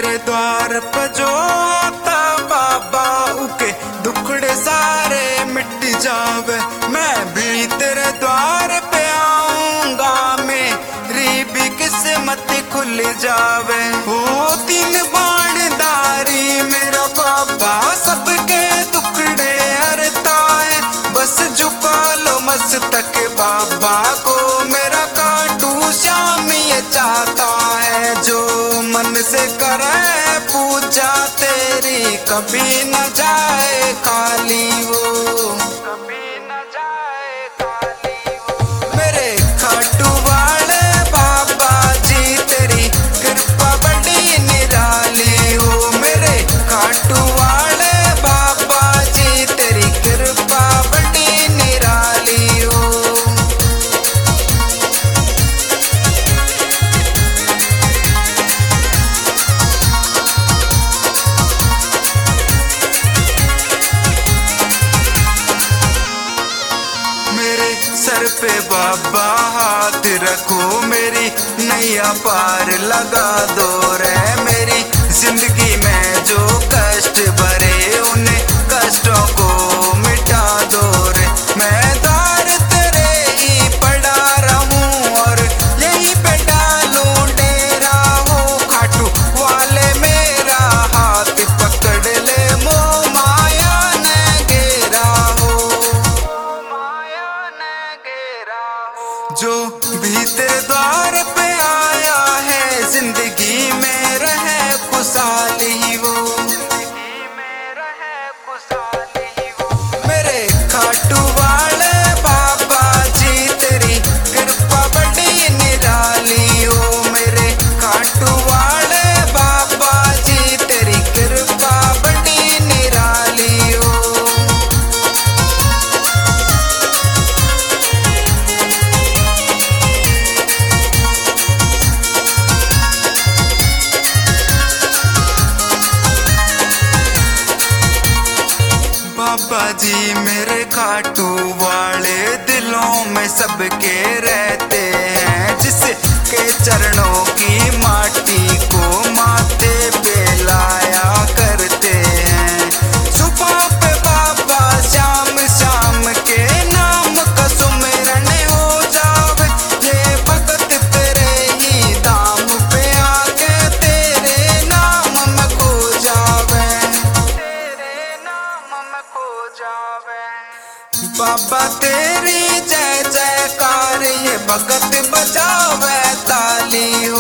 तेरे द्वार पे जो आता बाबा उके दुखड़े सारे मिट जावे। मैं भी तेरे द्वार पे आऊंगा, मेरी भी किस्मत खुल जावे। वो तीन बाणधारी मेरा बाबा सबके दुखड़े हरता है। बस झुका लो मस्तक बाबा को, मेरा काटू श्याम ये चाहता है। जो मन से करे पूजा तेरी कभी न जाए खाली वो, कभी न जाए खाली वो। मेरे खाटू वाले बाबा जी तेरी कृपा बड़ी निराली हो। मेरे खाटू वाले बाबा जी तेरी कृपा बड़ी निराली हो। मेरे सर पे बाबा हाथ रखो, मेरी नैया पार लगा दो रे। मेरी जिंदगी में जो कष्ट भरे उन कष्टों को मिटा दो रे। मैं द्वार तेरे ही पड़ा रहूं और यहीं पे डालूं डेरा हो। खाटू वाले मेरा हाथ पकड़ ले, मोह माया न घेरा हो, माया न घेरा हो। जो भी तेरे द्वार पे आया है जिंदगी में रहे खुशहाली वो, जिंदगी में रहे खुशहाली वो। मेरे खाटू वाले बाबा जी तेरी कृपा बड़ी निराली हो। मेरे खाटू वाले बाबा जी तेरी कृपा बड़ी निराली हो। बाबा जी मेरे खाटू वाले दिलों में सबके रहते हैं। जिसके चरणों की माटी को माथे पे लाया करते हैं। सुबह पे बाबा शाम शाम के नाम का सुमिरन हो जावे। ये भगत तेरे ही दाम पे आके तेरे नाम में खो जावे, तेरे नाम में खो जावे। बाबा तेरी जय जयकार ये भगत बजावे ताली हो।